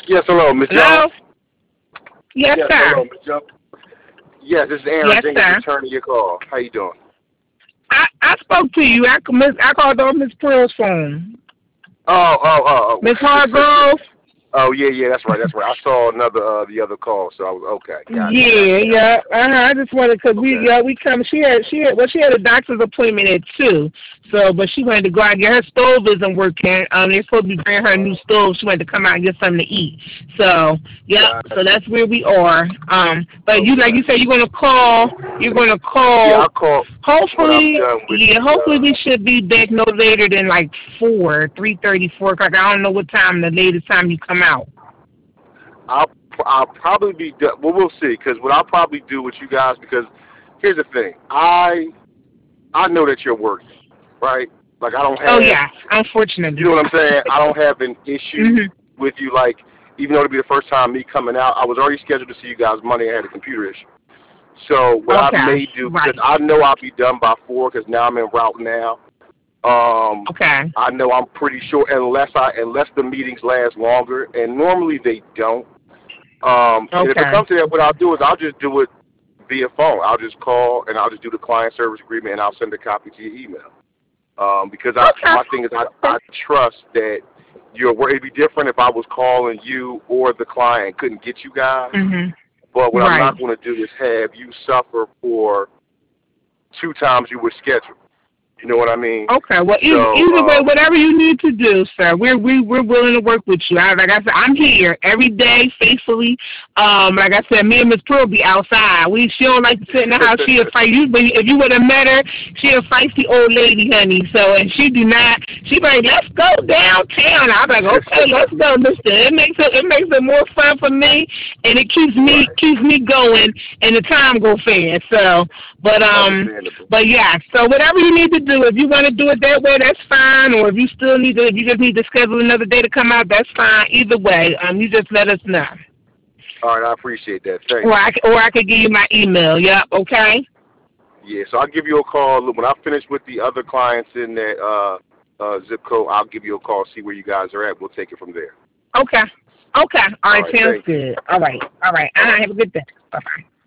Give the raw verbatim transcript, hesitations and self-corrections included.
Yes, hello, Miss Young. Hello? Yes, Yes, hello, sir. Miss Young. Yes, this is Aaron Yes, Jenkins sir. returning your call. How you doing? I, I spoke to you. I, miss, I called on Miss Pearl's phone. Oh, oh, oh, Miss oh. Hargrove? Oh, yeah, yeah, that's right, that's right. I saw another, uh, the other call, so I was, okay, gotcha, Yeah, gotcha, yeah. gotcha. Uh-huh. I just wanted because we Okay. yeah we come. She had she had well she had a doctor's appointment at two. So, but she wanted to go out and get her stove isn't working. Um, they're supposed to be bringing her a new Uh, stove. She wanted to come out and get something to eat. So, yep. So gotcha. that's where we are. Um, but you like Okay. you said, you're gonna call. You're gonna Yeah, call. I'll call when I'm Hopefully, done with yeah. the, Hopefully, uh, we should be back no later than like four, three thirty, four o'clock. I don't know what time the latest time you come out. I'll, I'll probably be done, well, we'll see, because what I'll probably do with you guys, because here's the thing, I, I know that you're working, right? Like, I don't Oh have yeah, You unfortunately. know what I'm saying? I don't have an issue Mhm. with you. Like, even though it'll be the first time me coming out, I was already scheduled to see you guys Monday. I had a computer issue. So what I Okay. may do, because Right. I know I'll be done by four, because now I'm en route now. Um, Okay. I know I'm pretty sure, unless I unless the meetings last longer, and normally they don't. Um, and if it Okay. comes to that, what I'll do is I'll just do it via phone. I'll just call and I'll just do the client service agreement, and I'll send a copy to your email. Um, because I Okay. my thing is I I trust that you're where it'd be different if I was calling you or the client couldn't get you guys. Mhm. But what I'm Right. not going to do is have you suffer for two times you were scheduled. You know what I mean? Okay. Well, So either, either way, um, whatever you need to do, sir, we're we, we're willing to work with you. I, like I said, I'm here every day faithfully. Um, like I said, me and Miss Pearl be outside. We she don't like to sit in the house. She a fight. You, but if you would have met her, she a feisty old lady, honey. So and she do not. She be like, let's go downtown. I'm like, okay, let's go. Listen, it makes it it makes it more fun for me, and it keeps me right, keeps me going, and the time go fast. So, but um. understandable. But yeah, so whatever you need to do, if you want to do it that way, that's fine. Or if you still need to, if you just need to schedule another day to come out, that's fine. Either way, um, you just let us know, All right, I appreciate that. Thank or you. I c- or I could give you my email. Yep. Okay. Yeah, so I'll give you a call when I finish with the other clients in that uh, uh, zip code. I'll give you a call, see where you guys are at. We'll take it from there. Okay. Okay. All All right. right, Sounds thank you. good. All right. All right. All Uh, right. have a good day. Bye bye.